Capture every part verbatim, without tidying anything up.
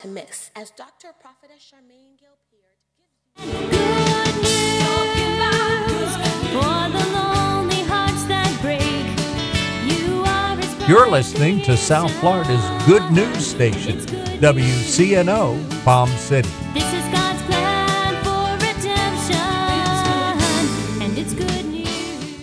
to miss. As Doctor Prophetess Charmaine Gilpeard Good news for the lonely hearts that break. You are his You're listening to South Florida's Good News Station, W C N O, Palm City. This is God's plan for redemption, and it's good news.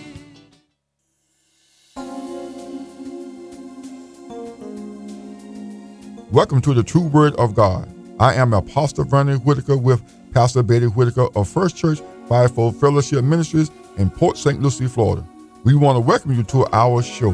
Welcome to the True Word of God. I am Apostle Vernon Whitaker with Pastor Betty Whitaker of First Church Fivefold Fellowship Ministries in Port Saint Lucie, Florida. We want to welcome you to our show.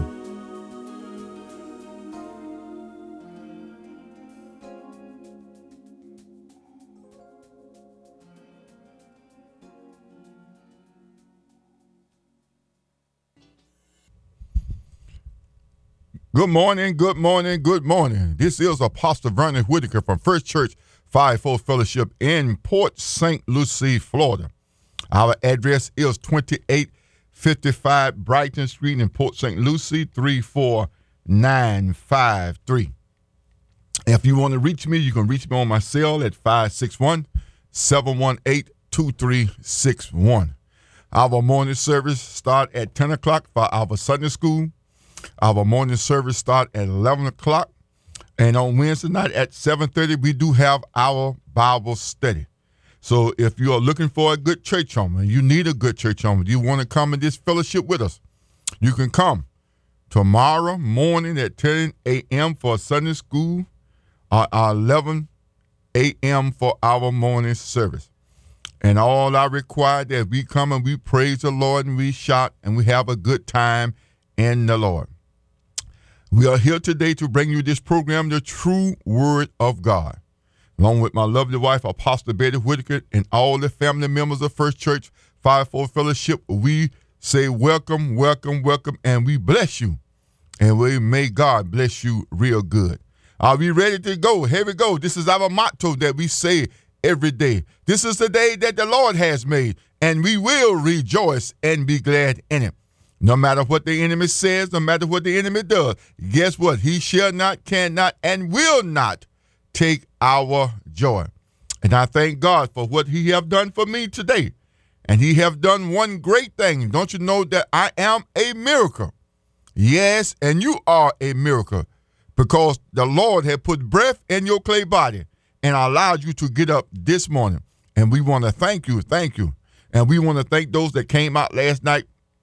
Good morning, good morning, good morning. This is Apostle Vernon Whitaker from First Church Fivefold Fellowship in Port Saint Lucie, Florida. Our address is twenty-eight fifty-five Brighton Street in Port Saint Lucie, three four nine five three. If you want to reach me, you can reach me on my cell at five six one, seven one eight, two three six one. Our morning service start at ten o'clock for our Sunday school. Our morning service start at eleven o'clock. And on Wednesday night at seven thirty, we do have our Bible study. So if you are looking for a good church home, and you need a good church home, you want to come in this fellowship with us, you can come tomorrow morning at ten a.m. for Sunday school, or eleven a.m. for our morning service. And all I require that we come and we praise the Lord and we shout and we have a good time in the Lord. We are here today to bring you this program, The True Word of God. Along with my lovely wife, Apostle Betty Whitaker, and all the family members of First Church Fivefold Fellowship, we say welcome, welcome, welcome, and we bless you. And we may God bless you real good. Are we ready to go? Here we go. This is our motto that we say every day. This is the day that the Lord has made, and we will rejoice and be glad in it. No matter what the enemy says, no matter what the enemy does, guess what? He shall not, cannot, and will not take our joy. And I thank God for what he have done for me today. And he have done one great thing. Don't you know that I am a miracle? Yes, and you are a miracle, because the Lord had put breath in your clay body and allowed you to get up this morning. And we want to thank you, thank you. And we want to thank those that came out last night.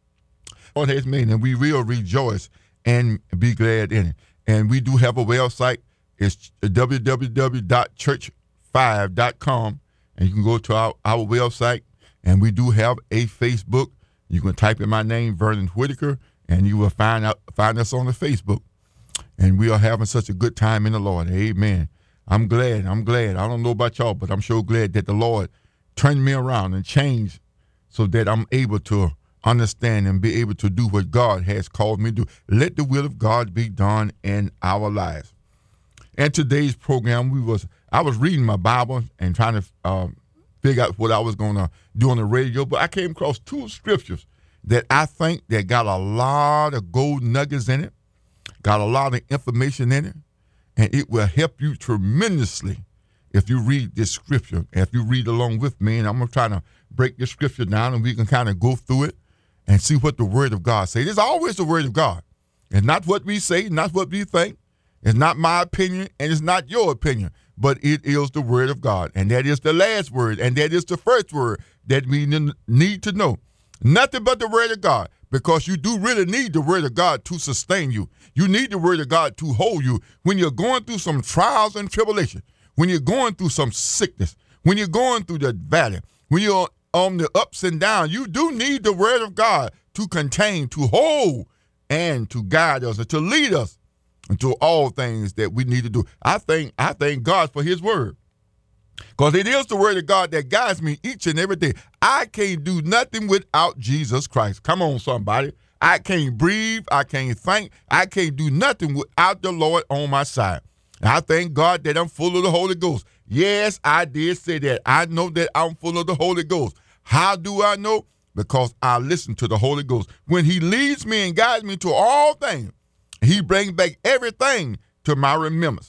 Lord has made, and we will rejoice and be glad in it. And we do have a website. It's w w w dot church five dot com, and you can go to our, our website. And we do have a Facebook. You can type in my name, Vernon Whitaker, and you will find out find us on the Facebook. And we are having such a good time in the Lord. Amen. I'm glad. I'm glad. I don't know about y'all, but I'm sure glad that the Lord turned me around and changed so that I'm able to understand and be able to do what God has called me to do. Let the will of God be done in our lives. And today's program, we was I was reading my Bible and trying to uh, figure out what I was going to do on the radio, but I came across two scriptures that I think that got a lot of gold nuggets in it, got a lot of information in it, and it will help you tremendously if you read this scripture, if you read along with me. And I'm going to try to break this scripture down, and we can kind of go through it and see what the Word of God says. It's always the Word of God. It's not what we say, not what we think. It's not my opinion, and it's not your opinion, but it is the Word of God. And that is the last word, and that is the first word that we need to know. Nothing but the Word of God, because you do really need the Word of God to sustain you. You need the Word of God to hold you when you're going through some trials and tribulation, when you're going through some sickness, when you're going through the valley, when you're on the ups and downs. You do need the Word of God to contain, to hold, and to guide us, and to lead us into all things that we need to do. I thank I thank God for his Word, because it is the Word of God that guides me each and every day. I can't do nothing without Jesus Christ. Come on, somebody. I can't breathe. I can't think. I can't do nothing without the Lord on my side. And I thank God that I'm full of the Holy Ghost. Yes, I did say that. I know that I'm full of the Holy Ghost. How do I know? Because I listen to the Holy Ghost. When he leads me and guides me to all things, he brings back everything to my remembrance.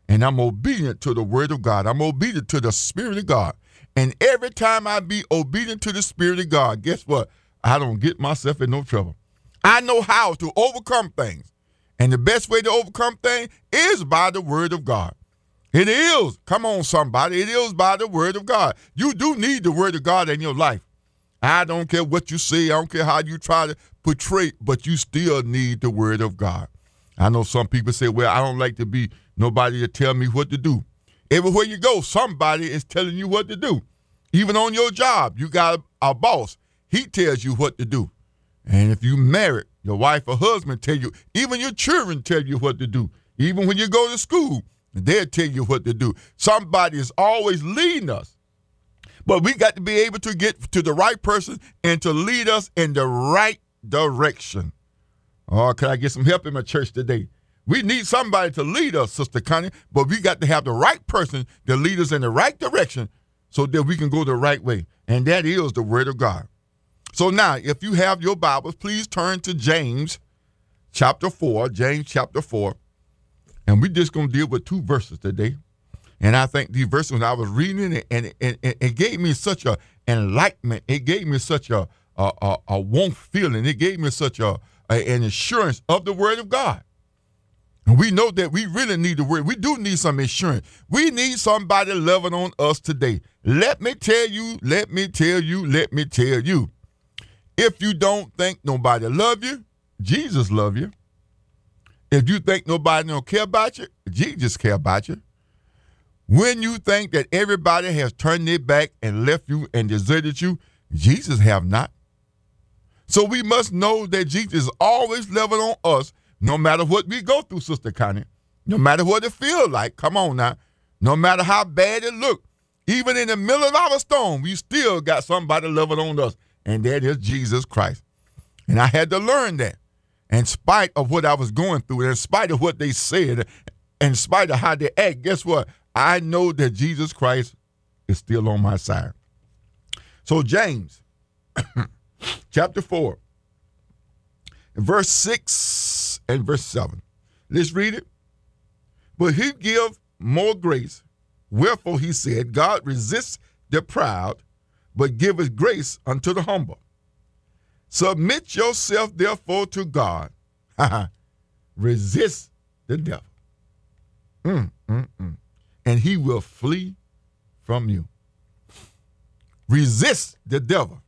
and I'm obedient to the word of God. I'm obedient to the Spirit of God. And every time I be obedient to the Spirit of God, guess what? I don't get myself in no trouble. I know how to overcome things. And the best way to overcome things is by the word of God. It is. Come on, somebody. It is by the word of God. You do need the word of God in your life. I don't care what you say. I don't care how you try to portray, but you still need the word of God. I know some people say, well, I don't like to be nobody to tell me what to do. Everywhere you go, somebody is telling you what to do. Even on your job, you got a, a boss. He tells you what to do. And if you married, your wife or husband tell you, even your children tell you what to do. Even when you go to school, they'll tell you what to do. Somebody is always leading us. But we got to be able to get to the right person and to lead us in the right direction. Oh, can I get some help in my church today? We need somebody to lead us, Sister Connie, but we got to have the right person to lead us in the right direction so that we can go the right way. And that is the word of God. So now, if you have your Bibles, please turn to James chapter four, James chapter four. And we're just going to deal with two verses today. And I think these verses, when I was reading it, and, and, and it gave me such a enlightenment. It gave me such a, a, a, a warm feeling. It gave me such a, a an assurance of the word of God. And we know that we really need the word. We do need some assurance. We need somebody loving on us today. Let me tell you, let me tell you, let me tell you. If you don't think nobody love you, Jesus love you. If you think nobody don't care about you, Jesus care about you. When you think that everybody has turned their back and left you and deserted you, Jesus have not. So we must know that Jesus is always loving on us, no matter what we go through, Sister Connie. No matter what it feels like. Come on now. No matter how bad it look. Even in the middle of our storm, we still got somebody loving on us, and that is Jesus Christ. And I had to learn that. In spite of what I was going through, in spite of what they said, in spite of how they act, guess what? I know that Jesus Christ is still on my side. So James, chapter four, verse six and verse seven. Let's read it. But he give more grace, wherefore he said, God resists the proud, but giveth grace unto the humble. Submit yourself, therefore, to God. Resist the devil. Mm, mm, mm. And he will flee from you. Resist the devil,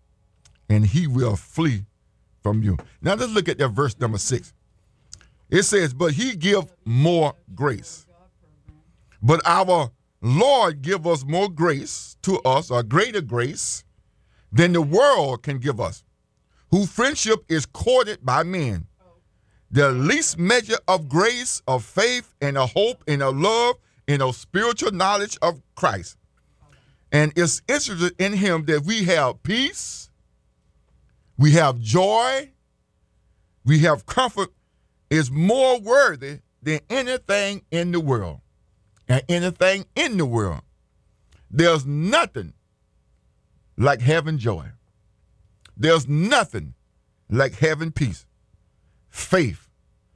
and he will flee from you. Now let's look at that verse number six. It says, but he give more grace. But our Lord give us more grace to us, or greater grace, than the world can give us, whose friendship is courted by men. The least measure of grace, of faith, and of hope, and of love, and of spiritual knowledge of Christ. And it's interested in him that we have peace, we have joy, we have comfort, is more worthy than anything in the world. And anything in the world. There's nothing like having joy. There's nothing like having peace. Faith.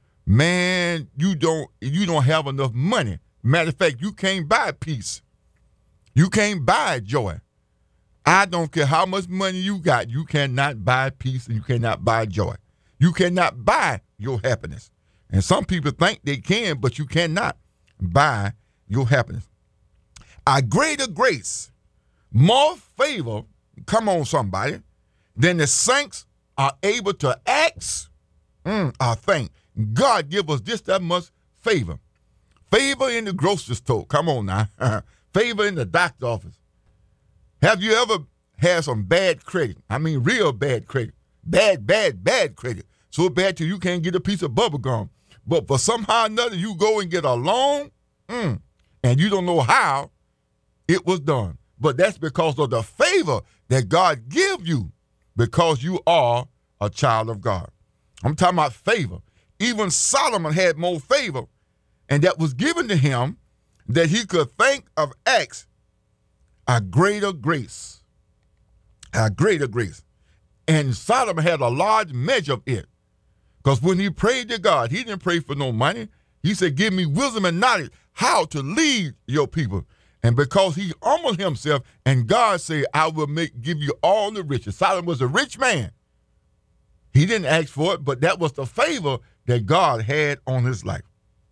Man, you don't you don't have enough money. Matter of fact, you can't buy peace. You can't buy joy. I don't care how much money you got. You cannot buy peace and you cannot buy joy. You cannot buy your happiness. And some people think they can, but you cannot buy your happiness. A greater grace, more favor, come on somebody, than the saints are able to ask mm, or think. God give us just that much favor. Favor in the grocery store. Come on now. Favor in the doctor's office. Have you ever had some bad credit? I mean real bad credit. Bad, bad, bad credit. So bad till you can't get a piece of bubble gum. But for somehow or another, you go and get a loan, mm, and you don't know how it was done. But that's because of the favor that God give you because you are a child of God. I'm talking about favor. Even Solomon had more favor, and that was given to him that he could think of acts a greater grace. A greater grace. And Solomon had a large measure of it. Because when he prayed to God, he didn't pray for no money. He said, give me wisdom and knowledge how to lead your people. And because he humbled himself, and God said, I will make give you all the riches. Solomon was a rich man. He didn't ask for it, but that was the favor that God had on his life.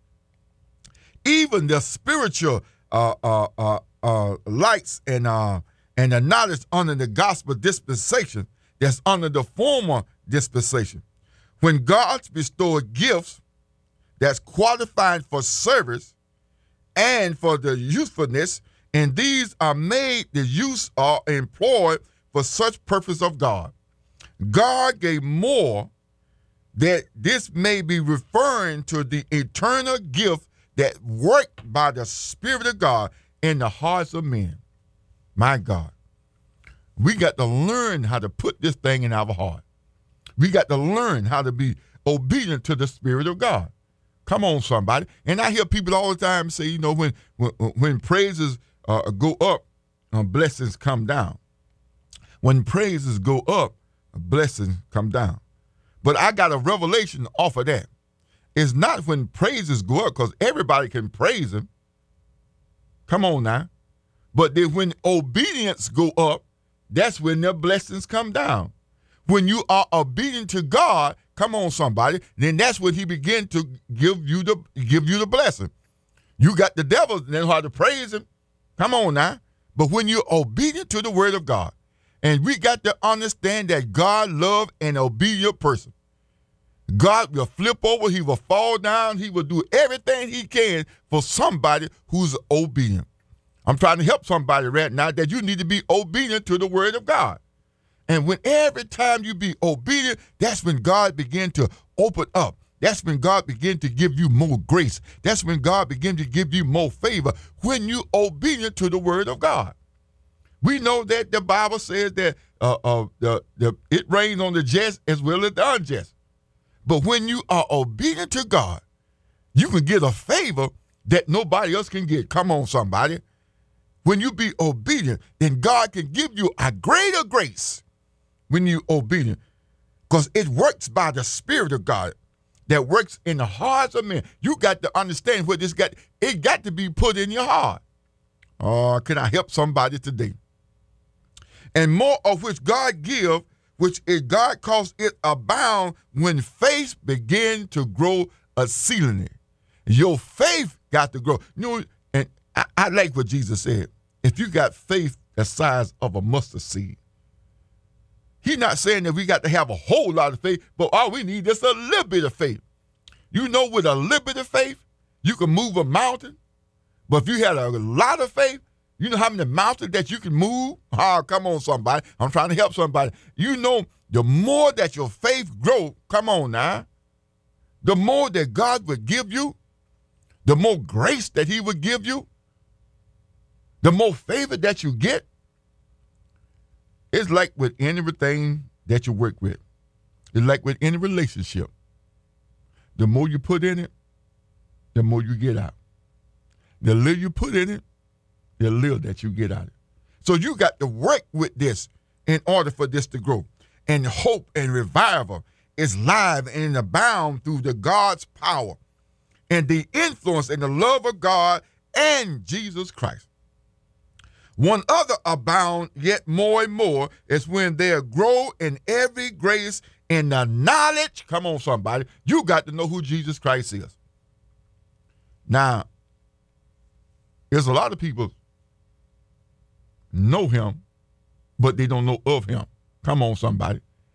Even the spiritual uh, uh, uh, uh, lights and uh, and the knowledge under the gospel dispensation that's under the former dispensation. When God bestowed gifts that's qualified for service and for the usefulness, and these are made the use or employed for such purpose of God. God gave more, that this may be referring to the eternal gift that worked by the Spirit of God in the hearts of men. My God, we got to learn how to put this thing in our heart. We got to learn how to be obedient to the Spirit of God. Come on, somebody. And I hear people all the time say, you know, when when, when praises uh, go up, uh, blessings come down. When praises go up, blessings come down. But I got a revelation off of that. It's not when praises go up, because everybody can praise him. Come on now. But then when obedience go up, that's when the blessings come down. When you are obedient to God, come on, somebody, then that's when he begin to give you the give you the blessing. You got the devil, then how to praise him. Come on now. But when you're obedient to the word of God, and we got to understand that God loves an obedient person. God will flip over, he will fall down, he will do everything he can for somebody who's obedient. I'm trying to help somebody right now that you need to be obedient to the word of God. And when every time you be obedient, that's when God begin to open up. That's when God begin to give you more grace. That's when God begin to give you more favor, when you obedient to the word of God. We know that the Bible says that uh, uh, the, the, it rains on the just as well as the unjust. But when you are obedient to God, you can get a favor that nobody else can get. Come on, somebody. When you be obedient, then God can give you a greater grace when you obedient, because it works by the Spirit of God that works in the hearts of men. You got to understand what this got. It got to be put in your heart. Oh, can I help somebody today? And more of which God give, which is God cause it abound when faith begin to grow exceedingly. Your faith got to grow. You know, and I, I like what Jesus said. If you got faith the size of a mustard seed, he's not saying that we got to have a whole lot of faith, but all we need is a little bit of faith. You know, with a little bit of faith, you can move a mountain. But if you had a lot of faith, you know how many mountains that you can move? Oh, come on, somebody. I'm trying to help somebody. You know, the more that your faith grow, come on now, the more that God would give you, the more grace that he would give you, the more favor that you get. It's like with anything that you work with. It's like with any relationship. The more you put in it, the more you get out. The little you put in it, the little that you get out of it. So you got to work with this in order for this to grow. And hope and revival is live and abound through the God's power and the influence and the love of God and Jesus Christ. One other abound yet more and more is when they grow in every grace and the knowledge. Come on, somebody. You got to know who Jesus Christ is. Now, there's a lot of people know him, but they don't know of him. Come on, somebody.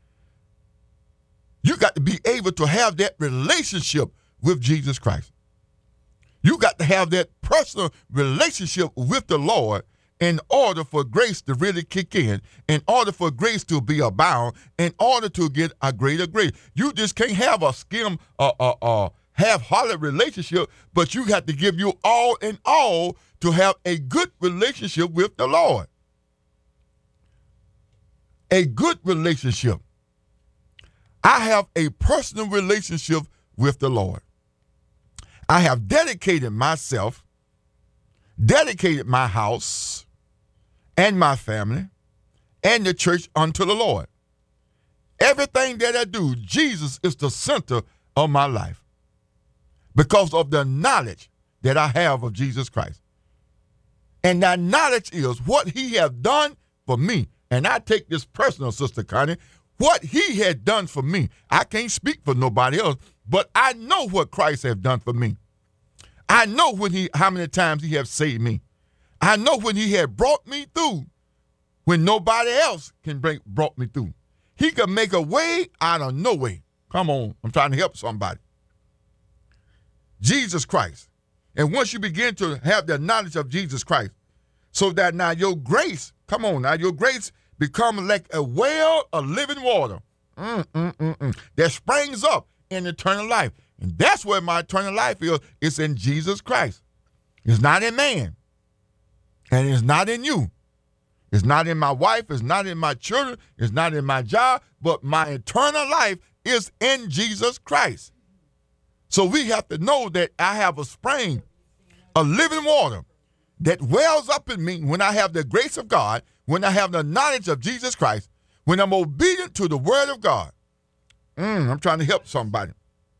You got to be able to have that relationship with Jesus Christ. You got to have that personal relationship with the Lord in order for grace to really kick in, in order for grace to be abound, in order to get a greater grace. You just can't have a skim, uh, uh, uh, half-hearted relationship, but you have to give you all in all to have a good relationship with the Lord. A good relationship. I have a personal relationship with the Lord. I have dedicated myself, dedicated my house and my family and the church unto the Lord. Everything that I do, Jesus is the center of my life. because of the knowledge that I have of Jesus Christ. And that knowledge is what he has done for me. And I take this personal, Sister Connie, what he had done for me. I can't speak for nobody else, but I know what Christ has done for me. I know when he, how many times he has saved me. I know when he had brought me through when nobody else can bring brought me through. He can make a way out of no way. Come on, I'm trying to help somebody. Jesus Christ. And once you begin to have the knowledge of Jesus Christ, so that now your grace, come on now, your grace becomes like a well of living water mm, mm, mm, mm, that springs up in eternal life. And that's where my eternal life is. It's in Jesus Christ. It's not in man. And it's not in you. It's not in my wife. It's not in my children. It's not in my job. But my eternal life is in Jesus Christ. So we have to know that I have a spring of living water that wells up in me when I have the grace of God, when I have the knowledge of Jesus Christ, when I'm obedient to the word of God. Mm, I'm trying to help somebody.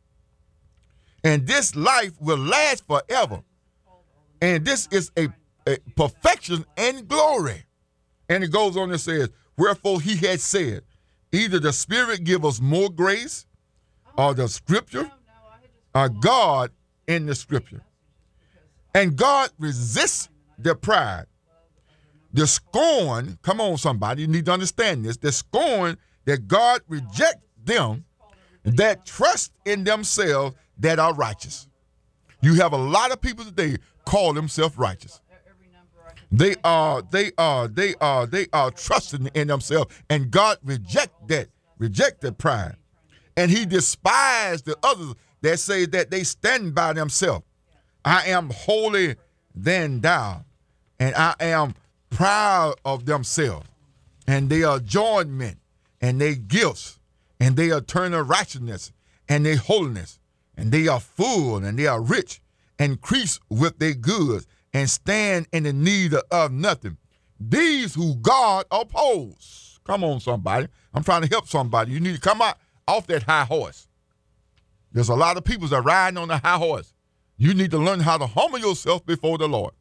And this life will last forever. And this is a, a perfection and glory. And it goes on and says, wherefore he had said, either the Spirit give us more grace, or the Scripture, or God in the Scripture. And God resists the pride. The scorn, come on somebody, you need to understand this, the scorn that God rejects them that trust in themselves that are righteous. You have a lot of people today call themselves righteous. They are, they are, they are, they are trusting in themselves, and God reject that, reject that pride. And he despised the others that say that they stand by themselves. I am holy than thou, and I am proud of themselves, and they are adornment, and they gifts, and they are eternal righteousness, and they holiness, and they are full, and they are rich, increase with their goods, and stand in the need of nothing. These who God oppose. Come on, somebody. I'm trying to help somebody. You need to come out off that high horse. There's a lot of people that are riding on the high horse. You need to learn how to humble yourself before the Lord.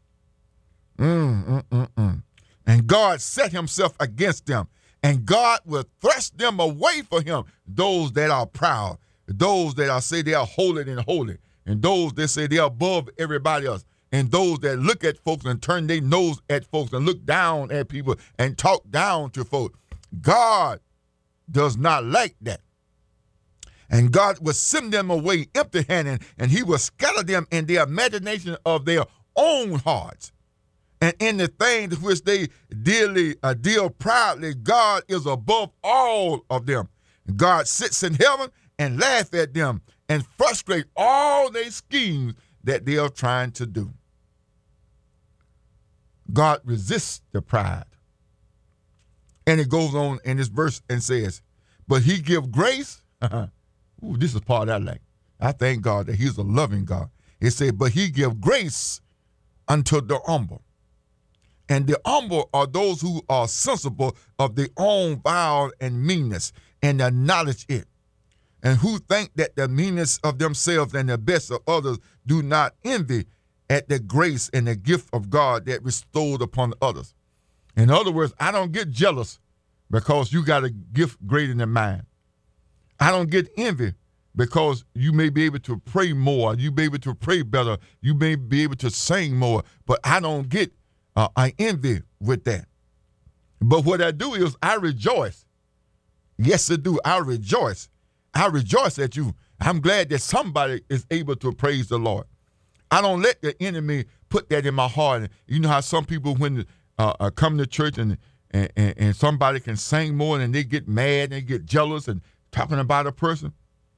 Mm, mm, mm, mm. And God set himself against them, and God will thrust them away from him, those that are proud, those that are say they are holy and holy, and those that say they are above everybody else, and those that look at folks and turn their nose at folks and look down at people and talk down to folks. God does not like that. And God will send them away empty-handed, and he will scatter them in the imagination of their own hearts. And in the things which they dearly uh, deal proudly, God is above all of them. God sits in heaven and laughs at them and frustrate all their schemes that they are trying to do. God resists the pride. And it goes on in this verse and says, but he give grace. Ooh, this is part I like. I thank God that he's a loving God. It said, but he give grace unto the humble. And the humble are those who are sensible of their own vile and meanness and acknowledge it, and who think that the meanness of themselves and the best of others do not envy at the grace and the gift of God that bestowed upon others. In other words, I don't get jealous because you got a gift greater than mine. I don't get envy because you may be able to pray more, you may be able to pray better, you may be able to sing more, but I don't get uh, I envy with that. But what I do is I rejoice. Yes, I do. I rejoice. I rejoice at you. I'm glad that somebody is able to praise the Lord. I don't let the enemy put that in my heart. You know how some people, when uh, uh, come to church and, and, and, and somebody can sing more and they get mad and they get jealous and talking about a person.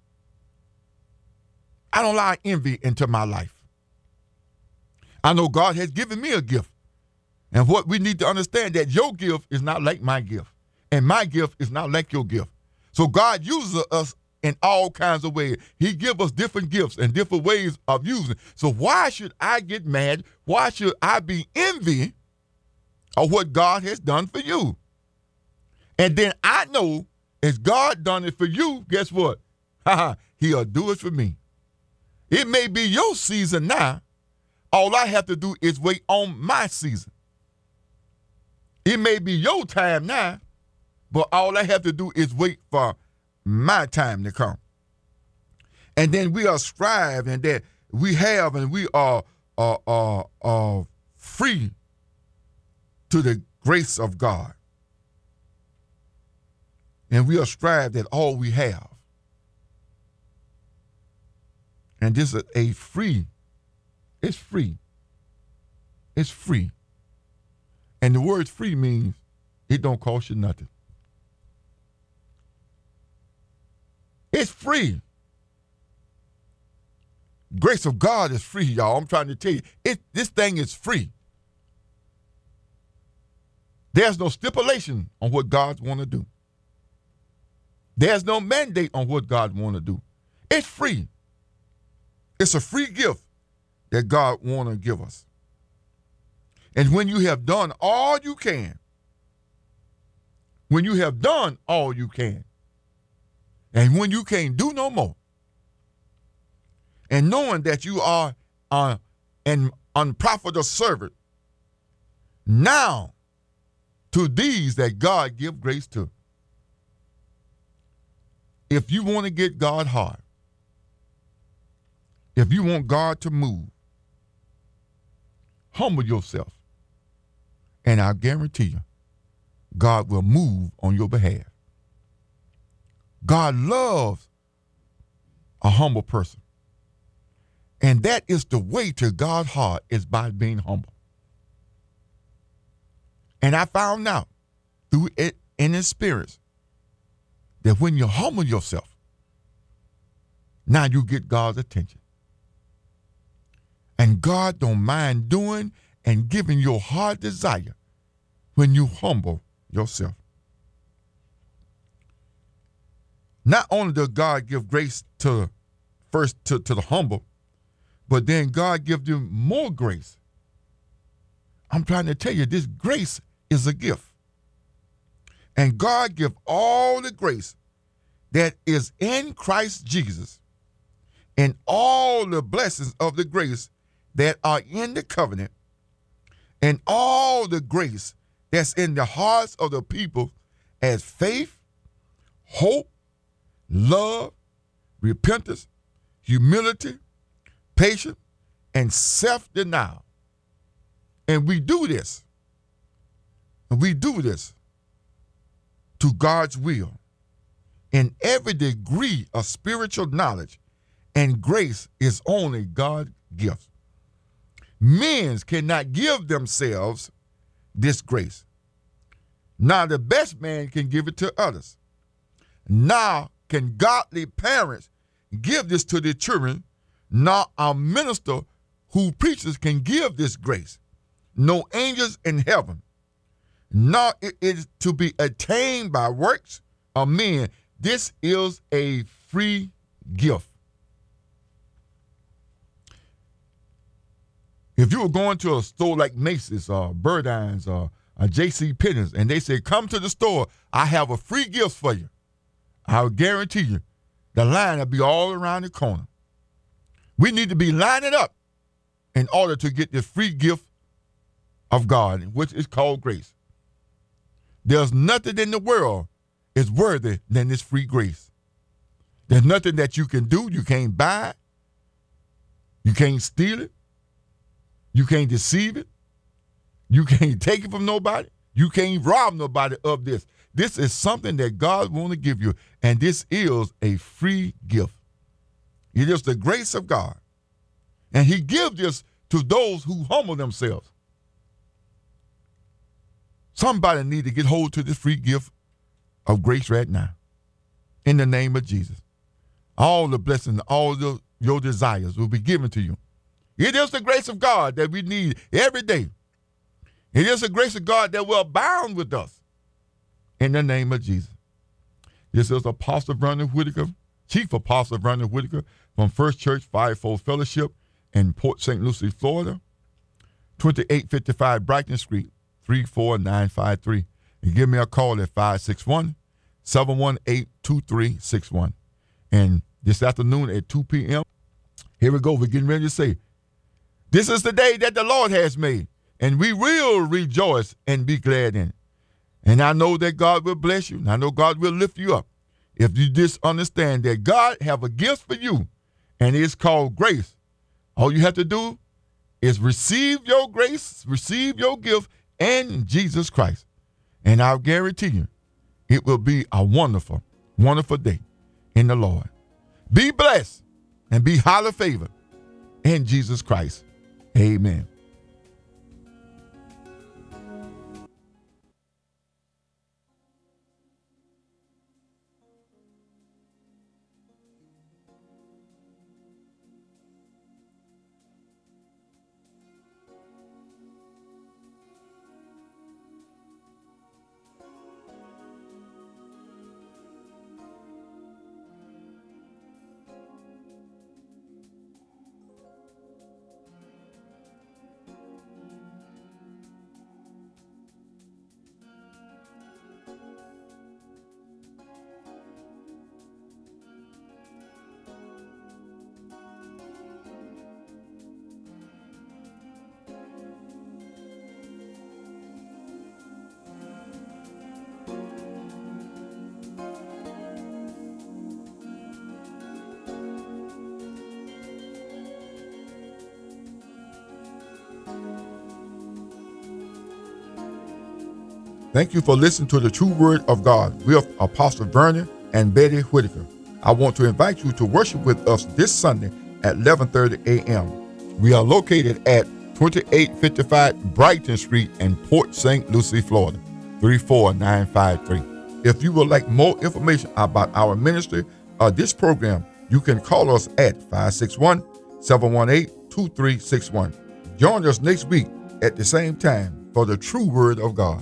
I don't allow envy into my life. I know God has given me a gift. And what we need to understand that your gift is not like my gift. And my gift is not like your gift. So God uses us in all kinds of ways. He gives us different gifts and different ways of using. So why should I get mad? Why should I be envy of what God has done for you? And then I know if God done it for you, guess what? He'll do it for me. It may be your season now. All I have to do is wait on my season. It may be your time now, but all I have to do is wait for my time to come. And then we are striving that we have and we are, are, are, are free to the grace of God. And we are strived that all we have. And this is a free, it's free. It's free. And the word free means it don't cost you nothing. It's free. Grace of God is free, y'all. I'm trying to tell you, it, this thing is free. There's no stipulation on what God want to do. There's no mandate on what God want to do. It's free. It's a free gift that God want to give us. And when you have done all you can, when you have done all you can, and when you can't do no more, and knowing that you are uh, an unprofitable servant, now to these that God give grace to. If you want to get God hard, if you want God to move, humble yourself. And I guarantee you, God will move on your behalf. God loves a humble person. And that is the way to God's heart, is by being humble. And I found out through it in experience that when you humble yourself, now you get God's attention. And God don't mind doing and giving your heart desire when you humble yourself. Not only does God give grace to first to, to the humble, but then God gives you more grace. I'm trying to tell you, this grace is a gift. And God gives all the grace that is in Christ Jesus and all the blessings of the grace that are in the covenant and all the grace that's in the hearts of the people as faith, hope, love, repentance, humility, patience, and self-denial. And we do this. And we do this to God's will in every degree of spiritual knowledge, and grace is only God's gift. Men cannot give themselves this grace. Now the best man can give it to others. Now can godly parents give this to their children. Now our minister who preaches can give this grace. No angels in heaven. Now it is to be attained by works of men. This is a free gift. If you were going to a store like Macy's or Burdines or a J C Penney's and they say, come to the store, I have a free gift for you, I will guarantee you the line will be all around the corner. We need to be lining up in order to get the free gift of God, which is called grace. There's nothing in the world is worthy than this free grace. There's nothing that you can do. You can't buy it. You can't steal it. You can't deceive it. You can't take it from nobody. You can't rob nobody of this. This is something that God wants to give you, and this is a free gift. It is the grace of God, and he gives this to those who humble themselves. Somebody need to get hold to this free gift of grace right now, in the name of Jesus. All the blessings, all the, your desires will be given to you. It is the grace of God that we need every day. It is the grace of God that will abound with us in the name of Jesus. This is Apostle Vernon Whitaker, Chief Apostle Vernon Whitaker from First Church Fivefold Fellowship in Port Saint Lucie, Florida, twenty-eight fifty-five Brighton Street, three four nine five three. And give me a call at five six one, seven one eight, two three six one. And this afternoon at two p.m., Here we go. We're getting ready to say, this is the day that the Lord has made, and we will rejoice and be glad in it. And I know that God will bless you, and I know God will lift you up. If you just understand that God have a gift for you, and it's called grace. All you have to do is receive your grace, receive your gift in Jesus Christ. And I'll guarantee you, it will be a wonderful, wonderful day in the Lord. Be blessed and be highly favored in Jesus Christ. Amen. Thank you for listening to the True Word of God with Apostle Vernon and Betty Whitaker. I want to invite you to worship with us this Sunday at eleven thirty a.m. We are located at twenty-eight fifty-five Brighton Street in Port Saint Lucie, Florida, three four nine five three. If you would like more information about our ministry or this program, you can call us at five six one, seven one eight, two three six one. Join us next week at the same time for the True Word of God.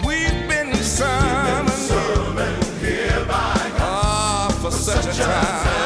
Such a time.